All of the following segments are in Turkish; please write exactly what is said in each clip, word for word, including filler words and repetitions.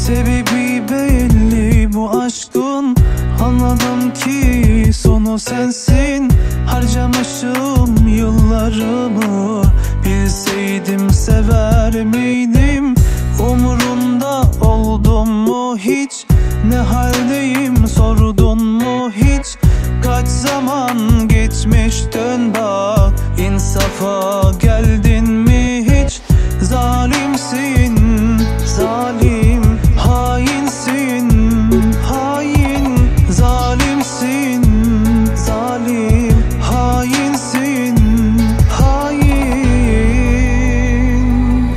Sebebi belli bu aşkın, anladım ki sonu sensin. Harcamışım yıllarımı, bilseydim sever miydim? Umurunda oldum mu hiç? Ne haldeyim sordun mu hiç? Kaç zaman geçmiş dön bak, insafa geldin mi hiç? Zalimsin, zalim, hainsin, hain. Zalimsin, zalim, hainsin, hain.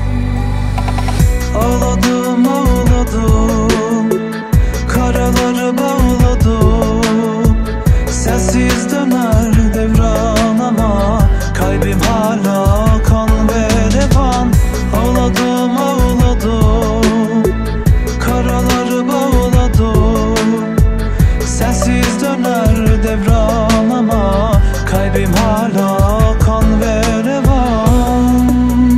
Ağladım, ağladım, karaları bağladım. Sensiz döner devran ama kalbim hala kan ve revan. Ağladım, ağladım, karaları bağladım. Sensiz döner devran ama kalbim hala kan ve revan.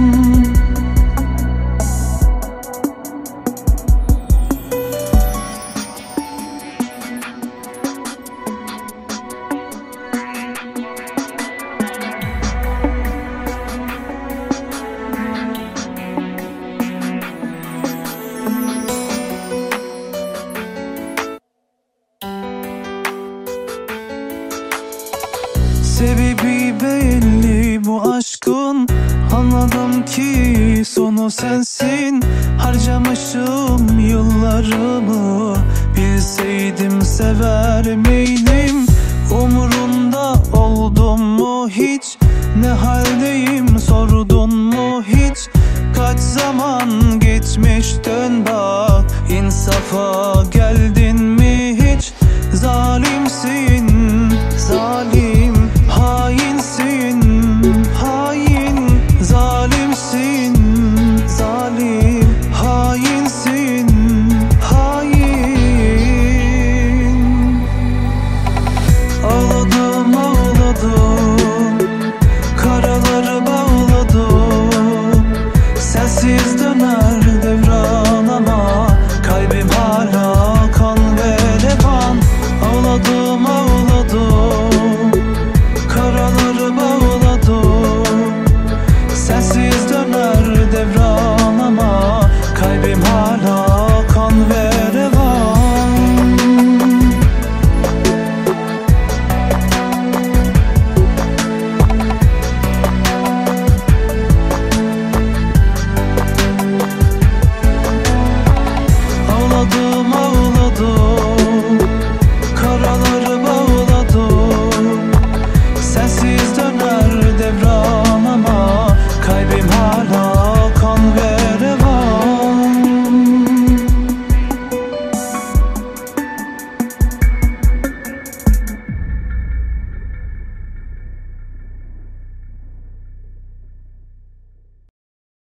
Sebebi belli bu aşkın, anladım ki sonu sensin. Harcamışım yıllarımı, bilseydim sever miydim? Umurunda oldum mu hiç? Ne haldeyim sordun mu hiç? Kaç zaman geçmiş dön bak, insafa gel.